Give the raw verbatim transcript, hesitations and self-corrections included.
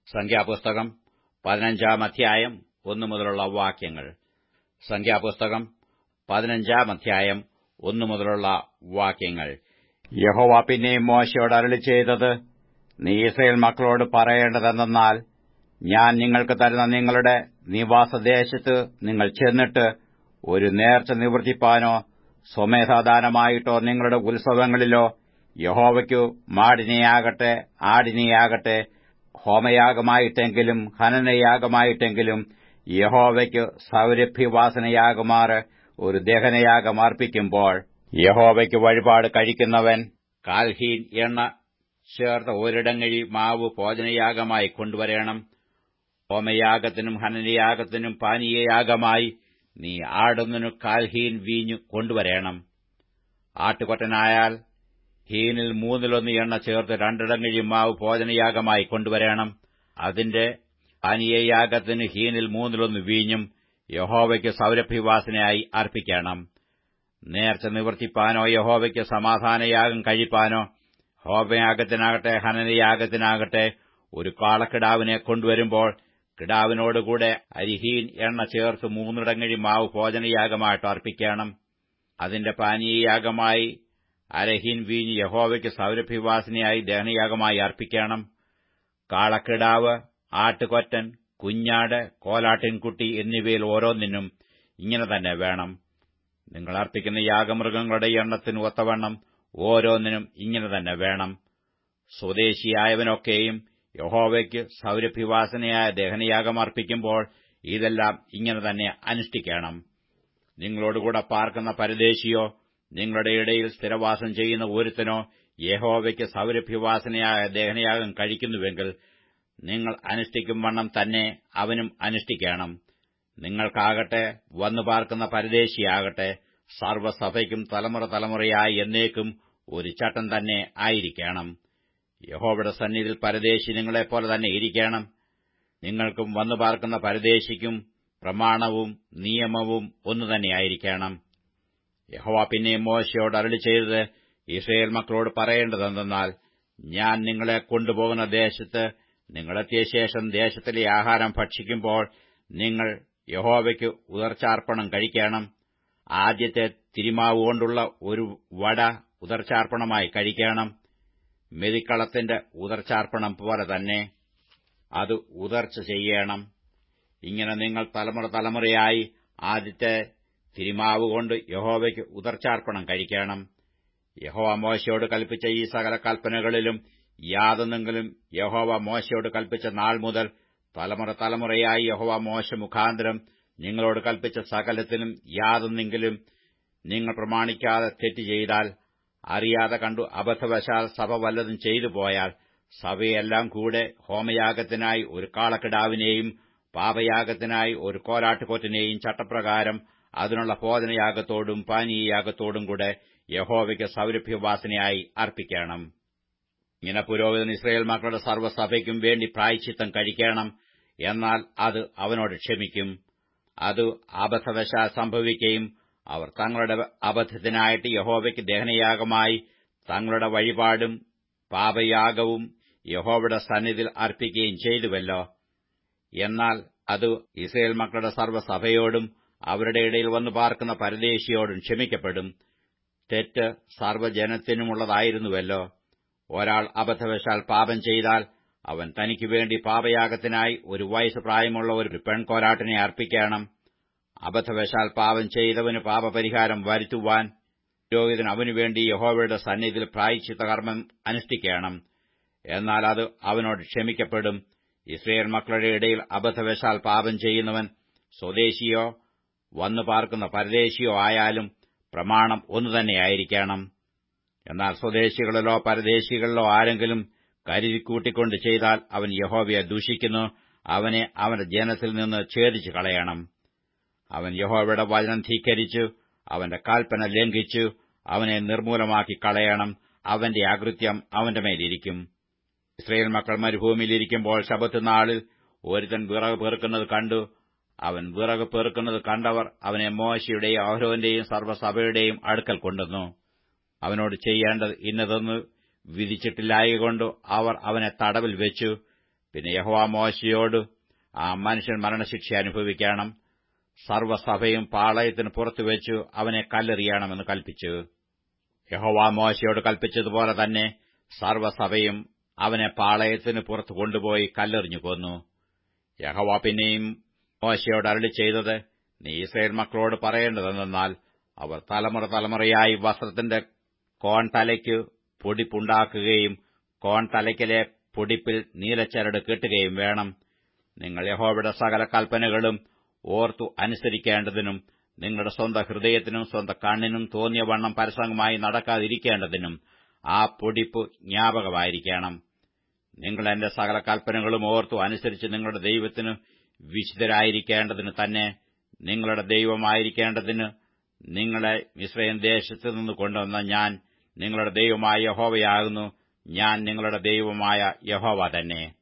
സംഖ്യാപുസ്തകം പതിനഞ്ചാം അധ്യായം ഒന്നു മുതലുള്ള വാക്യങ്ങൾ. സംഖ്യാപുസ്തകം പതിനഞ്ചാം അധ്യായം ഒന്നു മുതലുള്ള വാക്യങ്ങൾ. യഹോവ പിന്നെയും മോശെയോട് അരുളിച്ചെയ്തത്, നീ യിസ്രായേൽ മക്കളോട് പറയേണ്ടതെന്തെന്നാൽ, ഞാൻ നിങ്ങൾക്ക് തരുന്ന നിങ്ങളുടെ നിവാസദേശത്ത് നിങ്ങൾ ചെന്നിട്ട് ഒരു നേർച്ച നിവർത്തിപ്പാനോ സ്വമേധാദാനമായിട്ടോ നിങ്ങളുടെ ഉത്സവങ്ങളിലോ യഹോവയ്ക്കു മാടിനെയാകട്ടെ ആടിനെയാകട്ടെ ഹോമയാഗമായിട്ടെങ്കിലും ഹനനയാഗമായിട്ടെങ്കിലും യഹോവയ്ക്കു സൗരഭ്യവാസനയാകുമാറ് ഒരു ദഹനയാഗം അർപ്പിക്കുമ്പോൾ, യഹോവയ്ക്ക് വഴിപാട് കഴിക്കുന്നവൻ കാൽഹീൻ എണ്ണ ചേർത്ത ഒരിടങ്ങഴി മാവ് ഭോജനയാഗമായി കൊണ്ടുവരേണം. ഹോമയാഗത്തിനും ഹനനയാഗത്തിനും പാനീയയാഗമായി നീ ആടുന്നതിനു കാൽഹീൻ വീഞ്ഞു കൊണ്ടുവരേണം. ആട്ടുകൊറ്റനായാൽ ഹീനിൽ മൂന്നിലൊന്ന് എണ്ണ ചേർത്ത് രണ്ടിടങ്ങഴി മാവ് ഭോജനയാഗമായി കൊണ്ടുവരേണം. അതിന്റെ പാനീയയാഗത്തിന് ഹീനിൽ മൂന്നിലൊന്ന് വീഞ്ഞും യഹോവയ്ക്ക് സൗരഭ്യവാസനയായി അർപ്പിക്കണം. നേർച്ച നിവർത്തിപ്പാനോ യഹോവയ്ക്ക് സമാധാനയാഗം കഴിപ്പാനോ ഹോമയാഗത്തിനാകട്ടെ ഹനനയാഗത്തിനാകട്ടെ ഒരു കാളക്കിടാവിനെ കൊണ്ടുവരുമ്പോൾ കിടാവിനോടുകൂടെ അരിഹീൻ എണ്ണ ചേർത്ത് മൂന്നിടങ്ങഴി മാവ് ഭോജനയാഗമായിട്ട് അർപ്പിക്കണം. അതിന്റെ പാനീയയാഗമായി അരഹീൻ വീഞ്ഞ് യഹോവയ്ക്ക് സൗരഭ്യവാസനയായി ദഹനയാഗമായി അർപ്പിക്കണം. കാളക്കിടാവ്, ആട്ടുകൊറ്റൻ, കുഞ്ഞാട്, കോലാട്ടിൻകുട്ടി എന്നിവയിൽ ഓരോന്നിനും ഇങ്ങനെ തന്നെ വേണം. നിങ്ങൾ അർപ്പിക്കുന്ന യാഗമൃഗങ്ങളുടെ എണ്ണത്തിന് ഒത്തവണ്ണം ഓരോന്നിനും ഇങ്ങനെ തന്നെ വേണം. സ്വദേശിയായവനൊക്കെയും യഹോവയ്ക്ക് സൗരഭ്യവാസനയായ ദഹനയാഗം അർപ്പിക്കുമ്പോൾ ഇതെല്ലാം ഇങ്ങനെ തന്നെ അനുഷ്ഠിക്കണം. നിങ്ങളോടുകൂടെ പാർക്കുന്ന പരദേശിയോ നിങ്ങളുടെ ഇടയിൽ സ്ഥിരവാസം ചെയ്യുന്ന ഒരുത്തനോ യഹോവയ്ക്ക് സൗരഭ്യവാസനയായ ദഹനയാഗം കഴിക്കുന്നുവെങ്കിൽ നിങ്ങൾ അനുഷ്ഠിക്കും വണ്ണം തന്നെ അവനും അനുഷ്ഠിക്കണം. നിങ്ങൾക്കാകട്ടെ വന്നു പാർക്കുന്ന പരദേശിയാകട്ടെ സർവ്വസഭയ്ക്കും തലമുറ തലമുറയായി എന്നേക്കും ഒരു ചട്ടം തന്നെ ആയിരിക്കണം. യഹോവയുടെ സന്നിധിയിൽ പരദേശി നിങ്ങളെപ്പോലെ തന്നെ ഇരിക്കണം. നിങ്ങൾക്കും വന്നു പാർക്കുന്ന പരദേശിക്കും പ്രമാണവും നിയമവും ഒന്നു തന്നെയായിരിക്കണം. യഹോവ പിന്നെയും മോശെയോട് അരുളിച്ചെയ്തത്, യിസ്രായേൽ മക്കളോട് പറയേണ്ടതെന്തെന്നാൽ, ഞാൻ നിങ്ങളെ കൊണ്ടുപോകുന്ന ദേശത്ത് നിങ്ങളെത്തിയ ശേഷം ദേശത്തിലെ ആഹാരം ഭക്ഷിക്കുമ്പോൾ നിങ്ങൾ യഹോവയ്ക്ക് ഉദർച്ചാർപ്പണം കഴിക്കണം. ആദ്യത്തെ തിരുമാവ് കൊണ്ടുള്ള ഒരു വട ഉദർച്ചാർപ്പണമായി കഴിക്കണം. മെതിക്കളത്തിന്റെ ഉദർച്ചാർപ്പണം പോലെ തന്നെ അത് ഉദർച്ച ചെയ്യണം. ഇങ്ങനെ നിങ്ങൾ തലമുറ തലമുറയായി ആദ്യത്തെ തിരുമാവ് കൊണ്ട് യഹോവയ്ക്ക് ഉദർച്ചാർപ്പണം കഴിക്കണം. യഹോവ മോശെയോട് കൽപ്പിച്ച ഈ സകല കൽപ്പനകളിലും യാതൊന്നെങ്കിലും യഹോവ മോശെയോട് കൽപ്പിച്ച നാൾ മുതൽ തലമുറ തലമുറയായി യഹോവ മോശെ മുഖാന്തരം നിങ്ങളോട് കൽപ്പിച്ച സകലത്തിലും യാതൊന്നെങ്കിലും നിങ്ങൾ പ്രമാണിക്കാതെ തെറ്റ് ചെയ്താൽ, അറിയാതെ കണ്ടു അബദ്ധവശാൽ സഭ വല്ലതും ചെയ്തു പോയാൽ, സഭയെല്ലാം കൂടെ ഹോമയാഗത്തിനായി ഒരു കാളക്കിടാവിനെയും പാപയാഗത്തിനായി ഒരു കോലാട്ടുകൊറ്റനെയും ചട്ടപ്രകാരം അതിനുള്ള ഭോജനയാഗത്തോടും പാനീയയാഗത്തോടും കൂടെ യഹോവയ്ക്ക് സൗരഭ്യവാസനയായി അർപ്പിക്കണം. ഇങ്ങനെ പുരോഹിതൻ യിസ്രായേൽ മക്കളുടെ സർവ്വസഭയ്ക്കും വേണ്ടി പ്രായശ്ചിത്തം കഴിക്കണം. എന്നാൽ അത് അവനോട് ക്ഷമിക്കും. അത് അബദ്ധവശാൽ സംഭവിക്കുകയും അവർ തങ്ങളുടെ അബദ്ധത്തിനായിട്ട് യഹോവയ്ക്ക് ദഹനയാഗമായി തങ്ങളുടെ വഴിപാടും പാപയാഗവും യഹോവയുടെ സന്നിധിയിൽ അർപ്പിക്കുകയും ചെയ്തുവല്ലോ. എന്നാൽ അത് യിസ്രായേൽ മക്കളുടെ സർവ്വസഭയോടും അവരുടെ ഇടയിൽ വന്നു പാർക്കുന്ന പരദേശിയോടും ക്ഷമിക്കപ്പെടും. തെറ്റ് സർവ്വജനത്തിനുമുള്ളതായിരുന്നുവല്ലോ. ഒരാൾ അബദ്ധവശാൽ പാപം ചെയ്താൽ അവൻ തനിക്ക് വേണ്ടി പാപയാഗത്തിനായി ഒരു വയസ്സ് പ്രായമുള്ള ഒരു പെൺകോലാട്ടിനെ അർപ്പിക്കണം. അബദ്ധവശാൽ പാപം ചെയ്തവന് പാപപരിഹാരം വരുത്തുവാൻ പുരോഹിതൻ അവനുവേണ്ടി യഹോവയുടെ സന്നിധിയിൽ പ്രായശ്ചിത്തകർമ്മം അനുഷ്ഠിക്കണം. എന്നാൽ അത് അവനോട് ക്ഷമിക്കപ്പെടും. യിസ്രായേൽ മക്കളുടെ ഇടയിൽ അബദ്ധവശാൽ പാപം ചെയ്യുന്നവൻ സ്വദേശിയോ വന്നു പാർക്കുന്ന പരദേശിയോ ആയാലും പ്രമാണം ഒന്നുതന്നെയായിരിക്കണം. എന്നാൽ സ്വദേശികളിലോ പരദേശികളിലോ ആരെങ്കിലും കരുതിക്കൂട്ടിക്കൊണ്ട് ചെയ്താൽ അവൻ യഹോവയെ ദൂഷിക്കുന്നു. അവനെ അവന്റെ ജനത്തിൽ നിന്ന് ഛേദിച്ചു കളയണം. അവൻ യഹോവയുടെ വചനം ധിക്കരിച്ചു അവന്റെ കൽപ്പന ലംഘിച്ചു അവനെ നിർമൂലമാക്കി കളയണം. അവന്റെ അകൃത്യം അവന്റെ മേലിരിക്കും. ഇസ്രായേൽ മക്കൾ മരുഭൂമിയിലിരിക്കുമ്പോൾ ശബ്ബത്ത് നാളിൽ ഒരുത്തൻ വിറക് പെറുക്കുന്നത് കണ്ടു. അവൻ വിറക് പെറുക്കുന്നത് കണ്ടവർ അവനെ മോശെയുടെയും അഹരോന്റെയും സർവ്വസഭയുടെയും അടുക്കൽ കൊണ്ടുവന്നു. അവനോട് ചെയ്യേണ്ടത് ഇന്നതെന്ന് വിധിച്ചിട്ടില്ലായകൊണ്ട് അവർ അവനെ തടവിൽ വെച്ചു. പിന്നെ യഹോവ മോശെയോട്, ആ മനുഷ്യൻ മരണശിക്ഷ അനുഭവിക്കണം, സർവ്വസഭയും പാളയത്തിന് പുറത്തുവെച്ചു അവനെ കല്ലെറിയണമെന്ന് കൽപ്പിച്ചു. യഹോവ മോശെയോട് കൽപ്പിച്ചതുപോലെ തന്നെ സർവ്വസഭയും അവനെ പാളയത്തിന് പുറത്തു കൊണ്ടുപോയി കല്ലെറിഞ്ഞു കൊന്നു. യഹോവ പിന്നെയും മോശെയോട് അരുളിച്ചെയ്തത്, നീ യിസ്രായേൽ മക്കളോട് പറയേണ്ടതെന്നാൽ, അവർ തലമുറ തലമുറയായി വസ്ത്രത്തിന്റെ കോൺ തലയ്ക്കു പൊടിപ്പുണ്ടാക്കുകയും കോൺ തലയ്ക്കലെ പൊടിപ്പിൽ നീലച്ചരട് കെട്ടുകയും വേണം. നിങ്ങൾ യഹോവയുടെ സകല കൽപ്പനകളും ഓർത്തു അനുസരിക്കേണ്ടതിനും നിങ്ങളുടെ സ്വന്തം ഹൃദയത്തിനും സ്വന്തം കണ്ണിനും തോന്നിയ വണ്ണം പരസംഗമായി നടക്കാതിരിക്കേണ്ടതിനും ആ പൊടിപ്പ് ജ്ഞാപകമായിരിക്കണം. നിങ്ങൾ എന്റെ സകല കൽപ്പനകളും ഓർത്തു അനുസരിച്ച് നിങ്ങളുടെ ദൈവത്തിന് വിശുദ്ധരായിരിക്കേണ്ടതിന് തന്നെ, നിങ്ങളുടെ ദൈവമായിരിക്കേണ്ടതിന് നിങ്ങളെ മിസ്രയീം ദേശത്തുനിന്ന് കൊണ്ടുവന്ന ഞാൻ നിങ്ങളുടെ ദൈവമായ യഹോവയാകുന്നു. ഞാൻ നിങ്ങളുടെ ദൈവമായ യഹോവ തന്നെ.